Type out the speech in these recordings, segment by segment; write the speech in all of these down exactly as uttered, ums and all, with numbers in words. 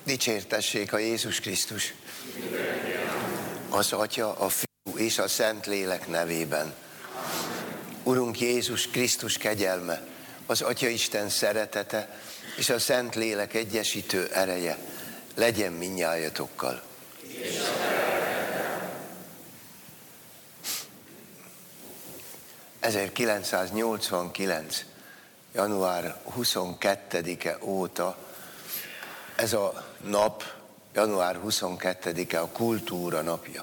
Dicsértessék a Jézus Krisztus, az Atya, a Fiú és a Szentlélek nevében. Urunk Jézus Krisztus kegyelme, az Atya Isten szeretete és a Szentlélek egyesítő ereje legyen mindnyájatokkal. ezerkilencszáznyolcvankilenc. január huszonkettedike óta ez a nap, január huszonkettedike a kultúra napja.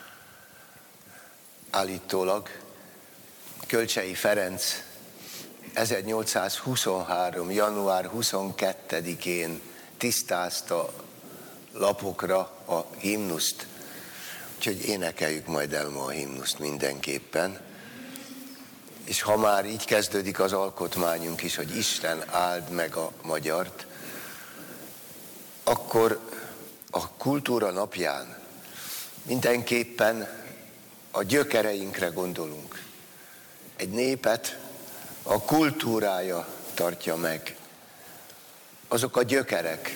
Állítólag Kölcsey Ferenc ezernyolcszázhuszonhárom. január huszonkettedikén tisztázta lapokra a himnuszt, úgyhogy énekeljük majd el ma a himnuszt mindenképpen. És ha már így kezdődik az alkotmányunk is, hogy Isten áld meg a magyart, akkor a kultúra napján mindenképpen a gyökereinkre gondolunk. Egy népet a kultúrája tartja meg. Azok a gyökerek,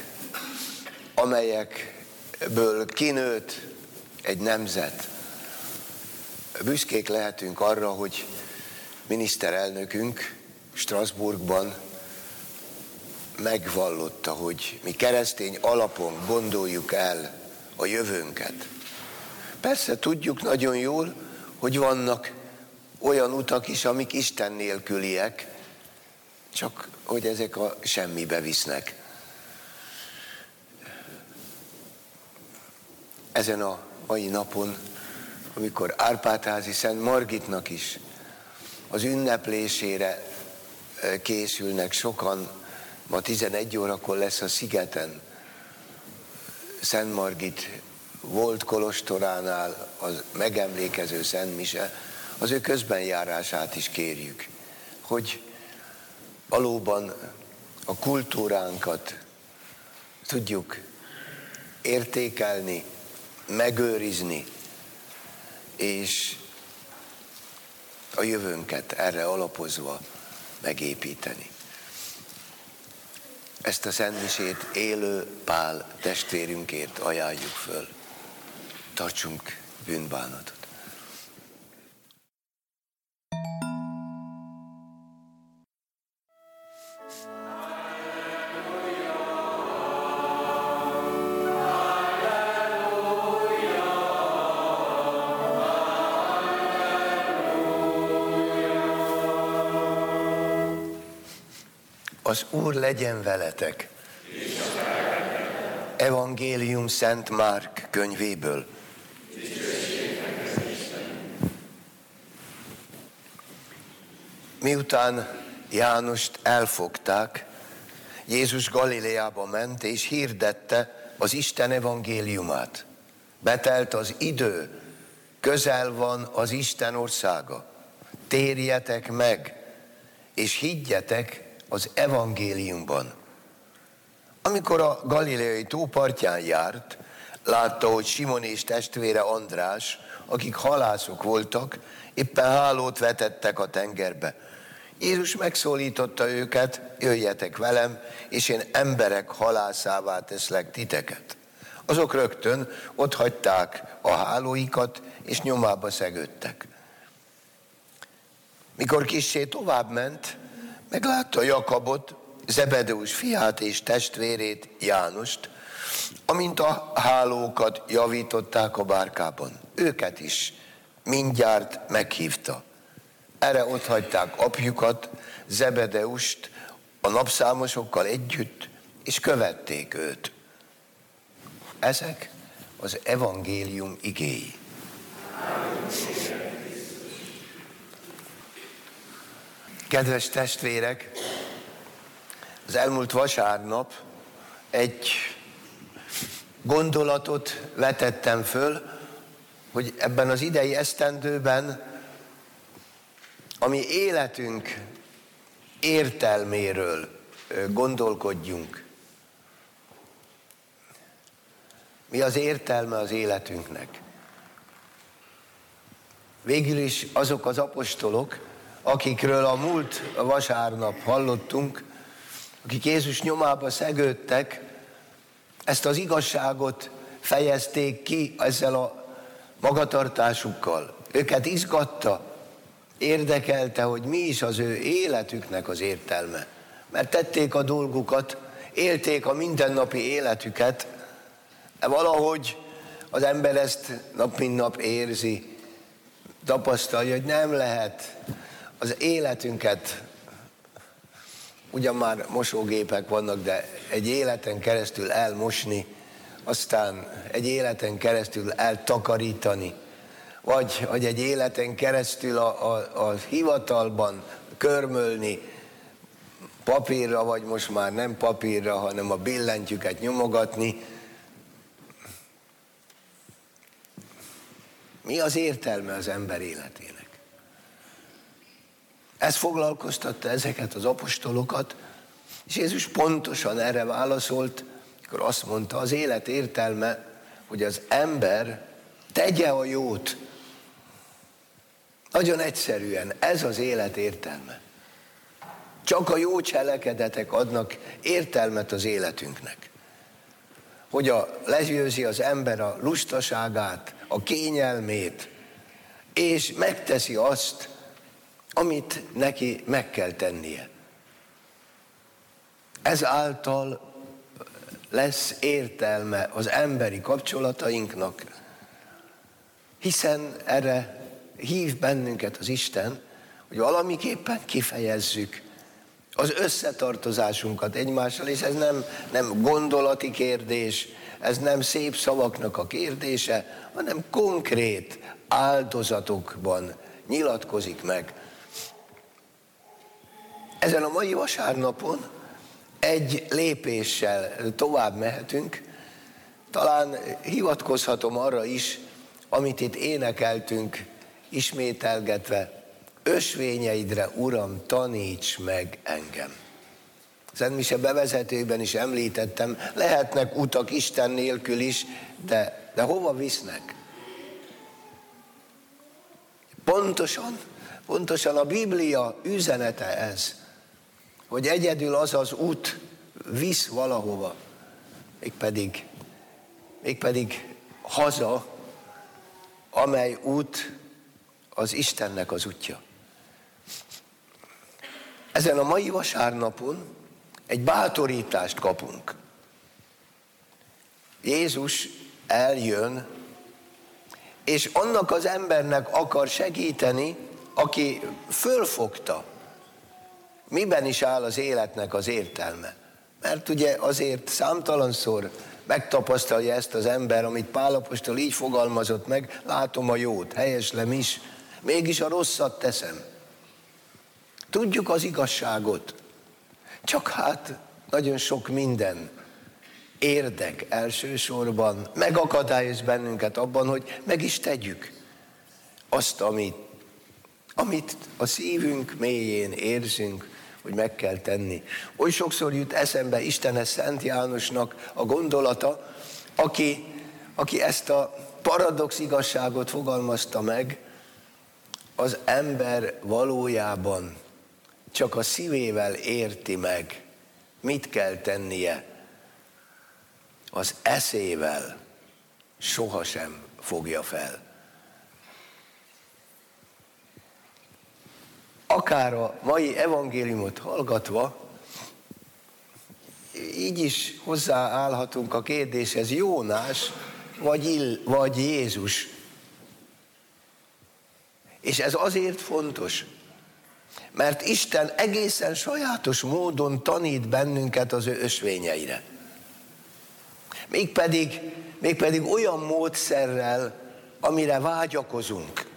amelyekből kinőtt egy nemzet. Büszkék lehetünk arra, hogy miniszterelnökünk Strasbourgban megvallotta, hogy mi keresztény alapon gondoljuk el a jövőnket. Persze tudjuk nagyon jól, hogy vannak olyan utak is, amik Isten nélküliek, csak hogy ezek a semmibe visznek. Ezen a mai napon, amikor Árpád-házi Szent Margitnak is az ünneplésére készülnek sokan, ma tizenegy órakor lesz a szigeten Szent Margit volt kolostoránál az megemlékező Szent Mise, az ő közbenjárását is kérjük, hogy valóban a kultúránkat tudjuk értékelni, megőrizni, és a jövőnket erre alapozva megépíteni. Ezt a Szent Misét élő Pál testvérünkért ajánljuk föl. Tartsunk bűnbánatot. Az Úr legyen veletek. Evangélium Szent Márk könyvéből. Miután Jánost elfogták, Jézus Galileába ment és hirdette az Isten evangéliumát. Betelt az idő, közel van az Isten országa. Térjetek meg, és higgyetek az evangéliumban. Amikor a galileai tó partján járt, látta, hogy Simon és testvére András, akik halászok voltak, éppen hálót vetettek a tengerbe. Jézus megszólította őket, jöjjetek velem, és én emberek halászává teszlek titeket. Azok rögtön ott hagyták a hálóikat, és nyomába szegődtek. Mikor kissé tovább ment, meglátta Jakabot, Zebedeus fiát és testvérét, Jánost, amint a hálókat javították a bárkában. Őket is mindjárt meghívta. Erre ott hagyták apjukat, Zebedeust a napszámosokkal együtt, és követték őt. Ezek az evangélium igéi. Kedves testvérek, az elmúlt vasárnap egy gondolatot vetettem föl, hogy ebben az idei esztendőben a mi életünk értelméről gondolkodjunk. Mi az értelme az életünknek? Végül is azok az apostolok, akikről a múlt vasárnap hallottunk, akik Jézus nyomába szegődtek, ezt az igazságot fejezték ki ezzel a magatartásukkal. Őket izgatta, érdekelte, hogy mi is az ő életüknek az értelme. Mert tették a dolgukat, élték a mindennapi életüket, de valahogy az ember ezt nap mint nap érzi, tapasztalja, hogy nem lehet az életünket, ugyan már mosógépek vannak, de egy életen keresztül elmosni, aztán egy életen keresztül eltakarítani, vagy, vagy egy életen keresztül a, a, a hivatalban körmölni papírra, vagy most már nem papírra, hanem a billentyűket nyomogatni. Mi az értelme az ember életének? Ez foglalkoztatta ezeket az apostolokat, és Jézus pontosan erre válaszolt, akkor azt mondta, az élet értelme, hogy az ember tegye a jót. Nagyon egyszerűen, ez az élet értelme. Csak a jó cselekedetek adnak értelmet az életünknek. Hogy a, legyőzi az ember a lustaságát, a kényelmét, és megteszi azt, amit neki meg kell tennie. Ezáltal lesz értelme az emberi kapcsolatainknak, hiszen erre hív bennünket az Isten, hogy valamiképpen kifejezzük az összetartozásunkat egymással, és ez nem, nem gondolati kérdés, ez nem szép szavaknak a kérdése, hanem konkrét áldozatokban nyilatkozik meg. Ezen a mai vasárnapon egy lépéssel tovább mehetünk, talán hivatkozhatom arra is, amit itt énekeltünk, ismételgetve, ösvényeidre, Uram, taníts meg engem. Szentmise bevezetőben is említettem, lehetnek utak Isten nélkül is, de, de hova visznek? Pontosan, pontosan a Biblia üzenete ez, hogy egyedül az az út visz valahova, mégpedig, mégpedig haza, amely út az Istennek az útja. Ezen a mai vasárnapon egy bátorítást kapunk. Jézus eljön, és annak az embernek akar segíteni, aki fölfogta, miben is áll az életnek az értelme. Mert ugye azért számtalanszor megtapasztalja ezt az ember, amit Pál apostol így fogalmazott meg, látom a jót, helyeslem is, mégis a rosszat teszem. Tudjuk az igazságot, csak hát nagyon sok minden érdek elsősorban megakadályoz bennünket abban, hogy meg is tegyük azt, amit, amit a szívünk mélyén érzünk, hogy meg kell tenni. Oly sokszor jut eszembe Istenes Szent Jánosnak a gondolata, aki, aki ezt a paradox igazságot fogalmazta meg, az ember valójában csak a szívével érti meg, mit kell tennie, az eszével sohasem fogja fel. Akár a mai evangéliumot hallgatva, így is hozzáállhatunk a kérdéshez, Jónás vagy, Ill, vagy Jézus. És ez azért fontos, mert Isten egészen sajátos módon tanít bennünket az ő ösvényeire. Mégpedig, mégpedig olyan módszerrel, amire vágyakozunk.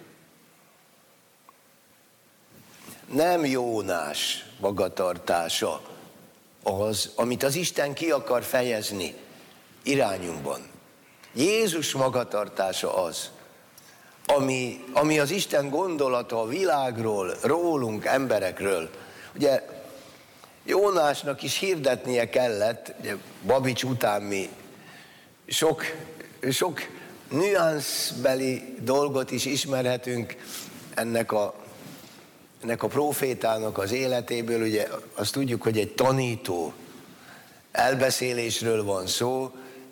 Nem Jónás magatartása az, amit az Isten ki akar fejezni irányunkban. Jézus magatartása az, ami, ami az Isten gondolata a világról, rólunk, emberekről. Ugye Jónásnak is hirdetnie kellett, ugye Babics után mi sok, sok nüanszbeli dolgot is ismerhetünk ennek a, ennek a prófétának az életéből. Ugye azt tudjuk, hogy egy tanító elbeszélésről van szó,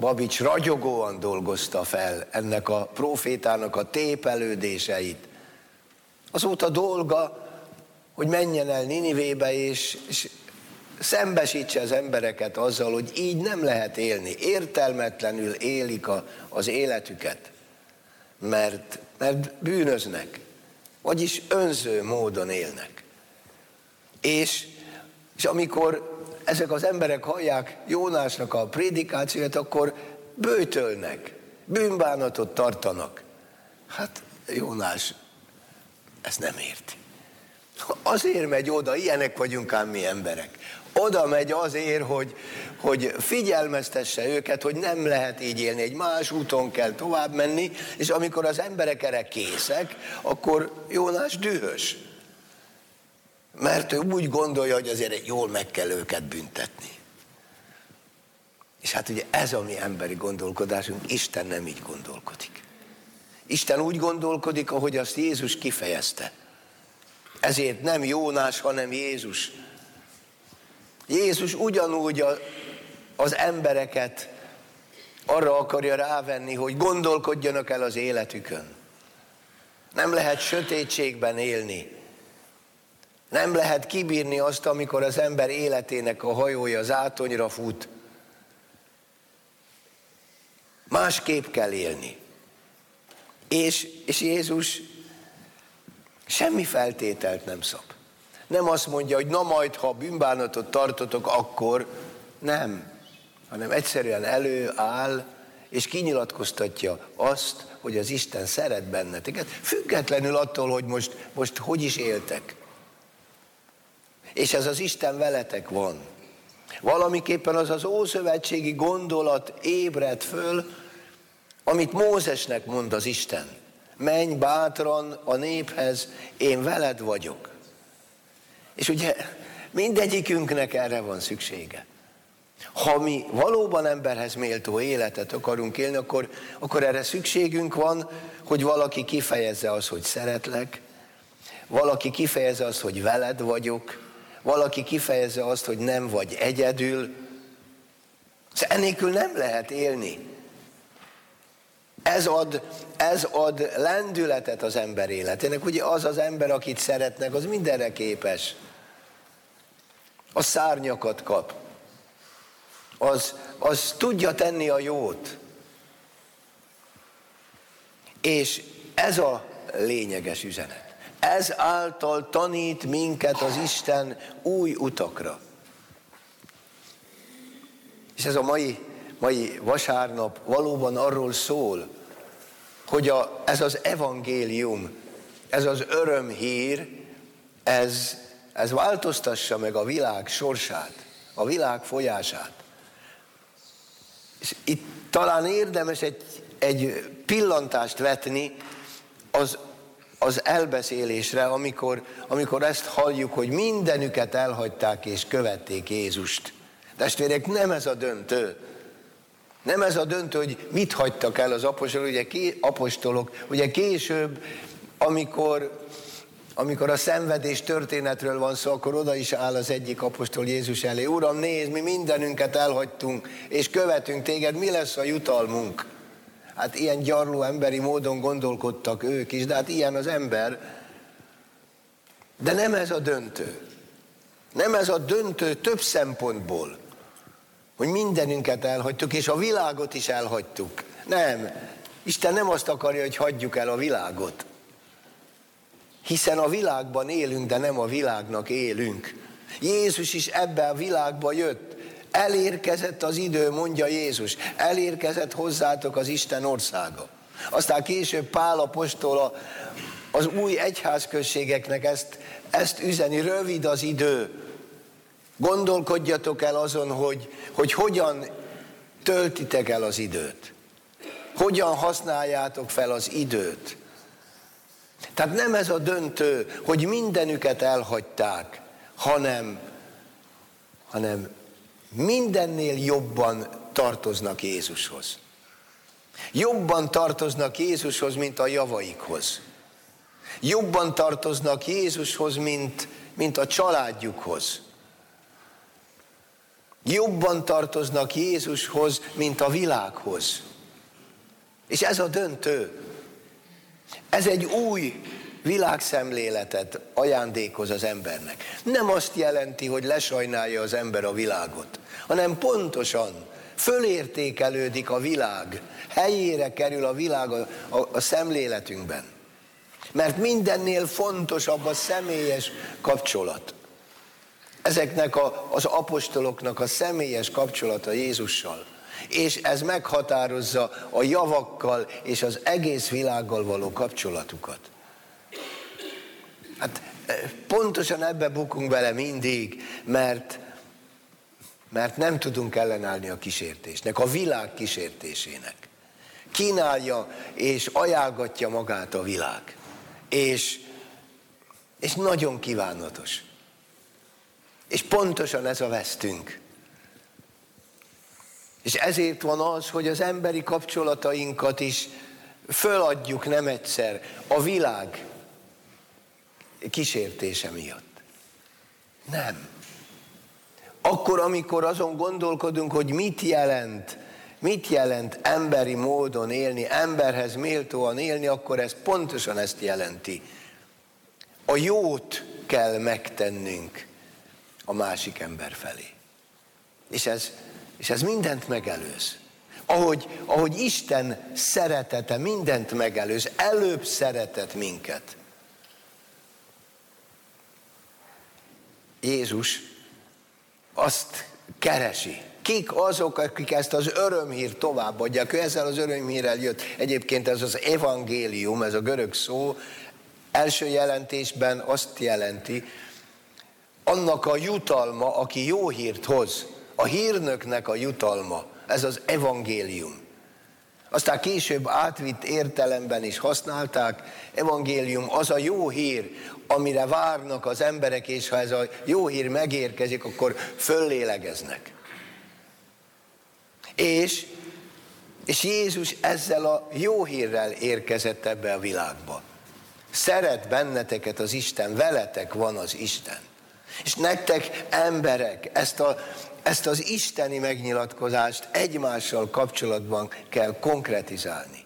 Babics ragyogóan dolgozta fel ennek a prófétának a tépelődéseit. Azóta dolga, hogy menjen el Ninivébe, és, és szembesítse az embereket azzal, hogy így nem lehet élni. Értelmetlenül élik a, az életüket, mert, mert bűnöznek, vagyis önző módon élnek. És, és amikor ezek az emberek hallják Jónásnak a prédikációját, akkor böjtölnek, bűnbánatot tartanak. Hát Jónás ezt nem érti. Azért megy oda, ilyenek vagyunk ám mi emberek. Oda megy azért, hogy, hogy figyelmeztesse őket, hogy nem lehet így élni, egy más úton kell tovább menni, és amikor az emberek erre készek, akkor Jónás dühös. Mert ő úgy gondolja, hogy azért jól meg kell őket büntetni. És hát ugye ez a mi emberi gondolkodásunk, Isten nem így gondolkodik. Isten úgy gondolkodik, ahogy azt Jézus kifejezte. Ezért nem Jónás, hanem Jézus. Jézus ugyanúgy a, az embereket arra akarja rávenni, hogy gondolkodjanak el az életükön. Nem lehet sötétségben élni. Nem lehet kibírni azt, amikor az ember életének a hajója zátonyra fut. Másképp kell élni. És, és Jézus semmi feltételt nem szab. Nem azt mondja, hogy na majd, ha bűnbánatot tartotok, akkor nem. Hanem egyszerűen előáll, és kinyilatkoztatja azt, hogy az Isten szeret benneteket, függetlenül attól, hogy most, most hogy is éltek. És ez az Isten veletek van. Valamiképpen az az ószövetségi gondolat ébred föl, amit Mózesnek mond az Isten. Menj bátran a néphez, én veled vagyok. És ugye mindegyikünknek erre van szüksége. Ha mi valóban emberhez méltó életet akarunk élni, akkor, akkor erre szükségünk van, hogy valaki kifejezze azt, hogy szeretlek, valaki kifejezze azt, hogy veled vagyok, valaki kifejezze azt, hogy nem vagy egyedül. Ennélkül nem lehet élni. Ez ad, ez ad lendületet az ember életének. Ugye az az ember, akit szeretnek, az mindenre képes. Az szárnyakat kap. Az, az tudja tenni a jót. És ez a lényeges üzenet. Ez által tanít minket az Isten új utakra. És ez a mai, mai vasárnap valóban arról szól, hogy a, ez az evangélium, ez az örömhír, ez, ez változtassa meg a világ sorsát, a világ folyását. És itt talán érdemes egy, egy pillantást vetni az, az elbeszélésre, amikor, amikor ezt halljuk, hogy mindenüket elhagyták és követték Jézust. Testvérek, nem ez a döntő. Nem ez a döntő, hogy mit hagytak el az apostolok. Ugye, apostolok, ugye később, amikor, amikor a szenvedés történetről van szó, akkor oda is áll az egyik apostol Jézus elé. Uram, nézd, mi mindenünket elhagytunk, és követünk téged, mi lesz a jutalmunk? Hát ilyen gyarló emberi módon gondolkodtak ők is, de hát ilyen az ember. De nem ez a döntő. Nem ez a döntő több szempontból, hogy mindenünket elhagytuk, és a világot is elhagytuk. Nem. Isten nem azt akarja, hogy hagyjuk el a világot. Hiszen a világban élünk, de nem a világnak élünk. Jézus is ebbe a világba jött. Elérkezett az idő, mondja Jézus. Elérkezett hozzátok az Isten országa. Aztán később Pál apostol az új egyházközségeknek ezt, ezt üzeni, rövid az idő. Gondolkodjatok el azon, hogy, hogy hogyan töltitek el az időt. Hogyan használjátok fel az időt. Tehát nem ez a döntő, hogy mindenüket elhagyták, hanem, hanem mindennél jobban tartoznak Jézushoz. Jobban tartoznak Jézushoz, mint a javaikhoz. Jobban tartoznak Jézushoz, mint, mint a családjukhoz. Jobban tartoznak Jézushoz, mint a világhoz. És ez a döntő. Ez egy új világszemléletet ajándékoz az embernek. Nem azt jelenti, hogy lesajnálja az ember a világot, hanem pontosan fölértékelődik a világ, helyére kerül a világ a, a, a szemléletünkben. Mert mindennél fontosabb a személyes kapcsolat. Ezeknek a, az apostoloknak a személyes kapcsolata Jézussal. És ez meghatározza a javakkal és az egész világgal való kapcsolatukat. Hát pontosan ebbe bukunk bele mindig, mert, mert nem tudunk ellenállni a kísértésnek, a világ kísértésének. Kínálja és ajánlgatja magát a világ. És, és nagyon kívánatos. És pontosan ez a vesztünk. És ezért van az, hogy az emberi kapcsolatainkat is föladjuk nem egyszer a világ kísértése miatt. Nem. Akkor, amikor azon gondolkodunk, hogy mit jelent, mit jelent emberi módon élni, emberhez méltóan élni, akkor ez pontosan ezt jelenti. A jót kell megtennünk a másik ember felé. És ez, és ez mindent megelőz. Ahogy, ahogy Isten szeretete mindent megelőz, előbb szeretett minket. Jézus azt keresi. Kik azok, akik ezt az örömhírt továbbadják? Ő ezzel az örömhírrel jött. Egyébként ez az evangélium, ez a görög szó, első jelentésben azt jelenti, annak a jutalma, aki jó hírt hoz. A hírnöknek a jutalma. Ez az evangélium. Aztán később átvitt értelemben is használták. Evangélium az a jó hír, amire várnak az emberek, és ha ez a jó hír megérkezik, akkor föllélegeznek. És, és Jézus ezzel a jó hírrel érkezett ebbe a világba. Szeret benneteket az Isten, veletek van az Isten. És nektek emberek ezt, a, ezt az isteni megnyilatkozást egymással kapcsolatban kell konkretizálni.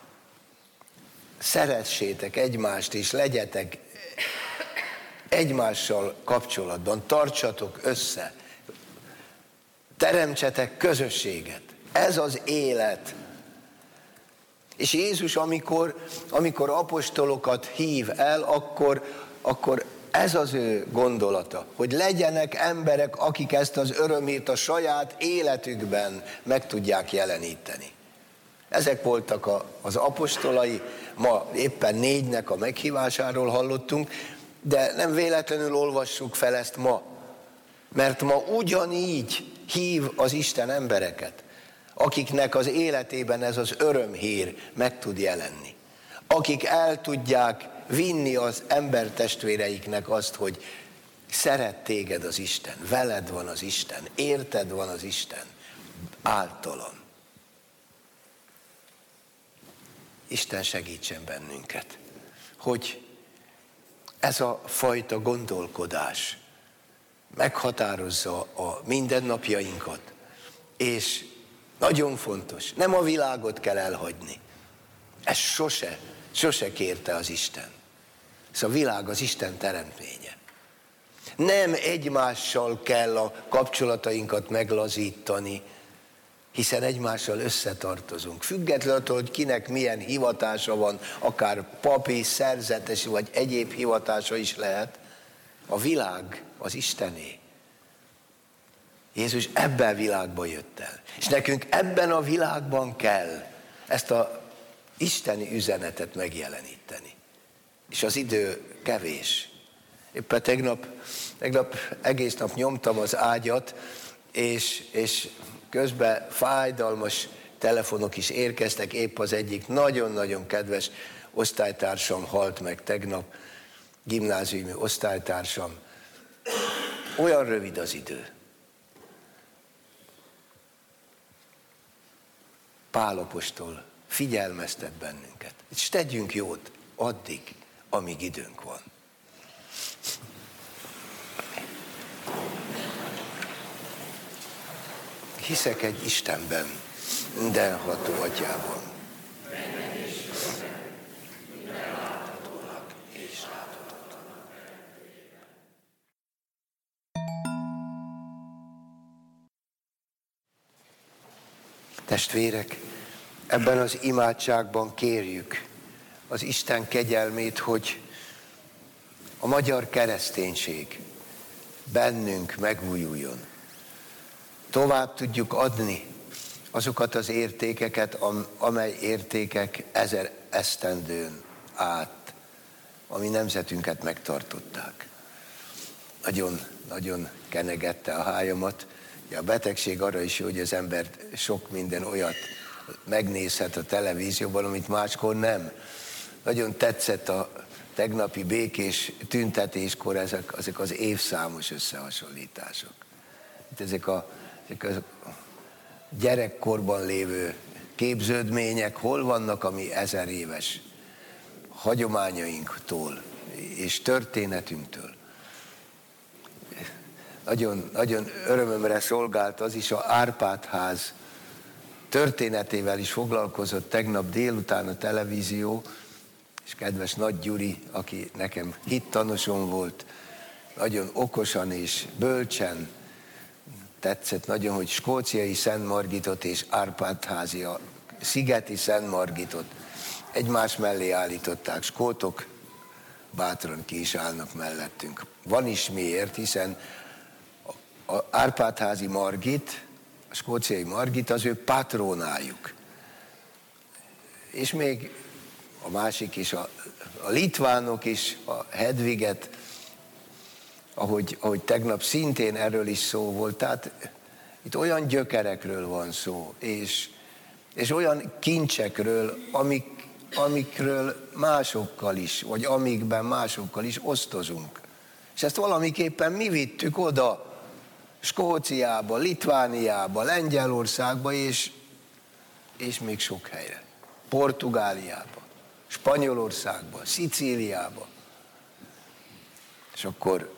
Szeressétek egymást, és legyetek egymással kapcsolatban, tartsatok össze, teremtsetek közösséget. Ez az élet. És Jézus, amikor, amikor apostolokat hív el, akkor, akkor ez az ő gondolata, hogy legyenek emberek, akik ezt az örömét a saját életükben meg tudják jeleníteni. Ezek voltak a, az apostolai, ma éppen négynek a meghívásáról hallottunk, de nem véletlenül olvassuk fel ezt ma, mert ma ugyanígy hív az Isten embereket, akiknek az életében ez az örömhír meg tud jelenni. Akik el tudják vinni az embertestvéreiknek azt, hogy szeret téged az Isten, veled van az Isten, érted van az Isten, általam. Isten segítsen bennünket, hogy ez a fajta gondolkodás meghatározza a mindennapjainkat, és nagyon fontos, nem a világot kell elhagyni. Ez sose, sose kérte az Isten. Ez a világ az Isten teremtménye. Nem egymással kell a kapcsolatainkat meglazítani, hiszen egymással összetartozunk. Függetlenül attól, hogy kinek milyen hivatása van, akár papi, szerzetes vagy egyéb hivatása is lehet, a világ az Istené. Jézus ebben a világban jött el. És nekünk ebben a világban kell ezt az isteni üzenetet megjeleníteni. És az idő kevés. Éppen tegnap, tegnap egész nap nyomtam az ágyat, és, és közben fájdalmas telefonok is érkeztek, épp az egyik nagyon-nagyon kedves osztálytársam halt meg tegnap, gimnáziumi osztálytársam. Olyan rövid az idő. Pál apostol figyelmeztet bennünket, és tegyünk jót addig, amíg időnk van. Hiszek egy Istenben, mindenható Atyában. Testvérek, ebben az imádságban kérjük az Isten kegyelmét, hogy a magyar kereszténység bennünk megújuljon. Tovább tudjuk adni azokat az értékeket, amely értékek ezer esztendőn át a mi nemzetünket megtartották. Nagyon, nagyon kenegette a hájamat. A betegség arra is jó, hogy az ember sok minden olyat megnézhet a televízióban, amit máskor nem. Nagyon tetszett a tegnapi békés tüntetéskor ezek, ezek az évszámos összehasonlítások. Itt ezek a, ezek a gyerekkorban lévő képződmények hol vannak a mi ezer éves hagyományainktól és történetünktől. Nagyon, nagyon örömömre szolgált az is, a Árpád-ház történetével is foglalkozott tegnap délután a televízió, és kedves Nagy Gyuri, aki nekem hittanosom volt, nagyon okosan és bölcsen tetszett nagyon, hogy skóciai Szent Margitot és Árpád-házi, a szigeti Szent Margitot egymás mellé állították. Skótok bátran ki is állnak mellettünk. Van is miért, hiszen a Árpád-házi Margit, a skóciai Margit az ő patrónájuk. És még a másik is, a, a litvánok is, a Hedviget, ahogy, ahogy tegnap szintén erről is szó volt. Tehát itt olyan gyökerekről van szó, és, és olyan kincsekről, amik, amikről másokkal is, vagy amikben másokkal is osztozunk. És ezt valamiképpen mi vittük oda, Skóciába, Litvániába, Lengyelországba, és, és még sok helyre. Portugáliába, Spanyolországba, Szicíliába. És akkor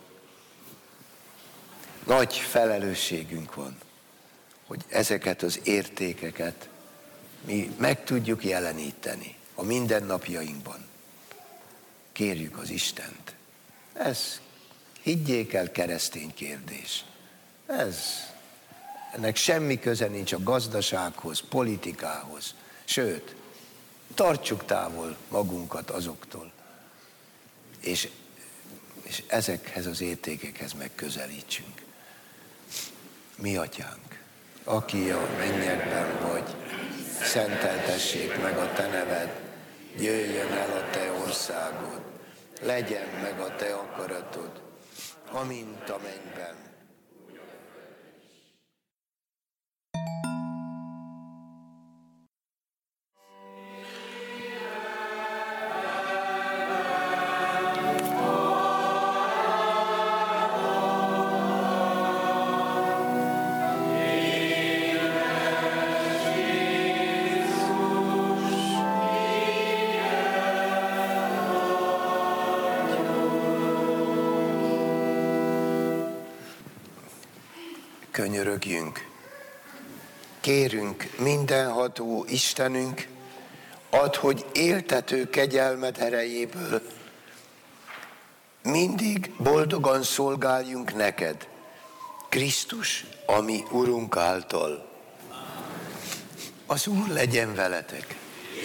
nagy felelősségünk van, hogy ezeket az értékeket mi meg tudjuk jeleníteni a mindennapjainkban. Kérjük az Istent. Ez, higgyék el, keresztény kérdés. Ez, ennek semmi köze nincs a gazdasághoz, politikához. Sőt, tartsuk távol magunkat azoktól, és, és ezekhez az értékekhez megközelítsünk. Mi Atyánk, aki a mennyekben vagy, szenteltessék meg a te neved, jöjjön el a te országod, legyen meg a te akaratod, amint a mennyben. Könyörögjünk, kérünk mindenható Istenünk, add, hogy éltető kegyelmed erejéből mindig boldogan szolgáljunk neked, Krisztus, a mi Urunk által. Az Úr legyen veletek.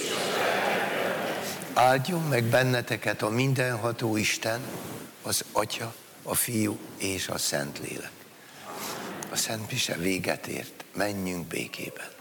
Áldjon meg benneteket a mindenható Isten, az Atya, a Fiú és a Szentlélek. A Szent Mise véget ért, menjünk békében.